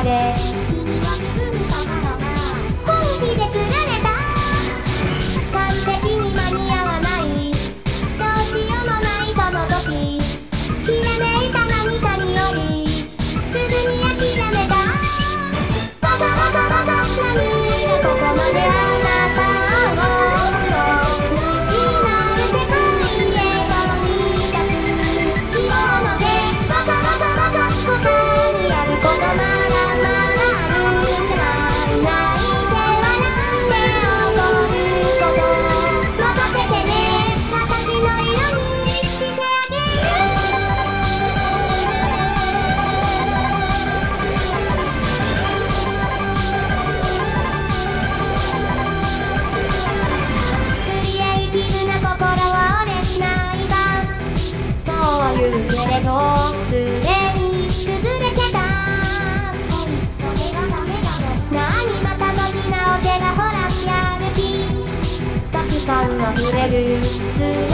まで本気で釣られた完璧に間に合わないどうしようもないその時ひらめいた何かによりすぐに諦めたバカバカバカ何がここまであなたを打つの未知なる世界へと見立つ気を乗せバカバカバカ他にあることまだまだあるくらい泣いて笑って怒ること任せてね私の色にしてあげるクリエイティブな心は折れないさそう言うけれどすでに崩れてたそれはダメだろ何また閉じ直せばほらやる気たくさん溢れる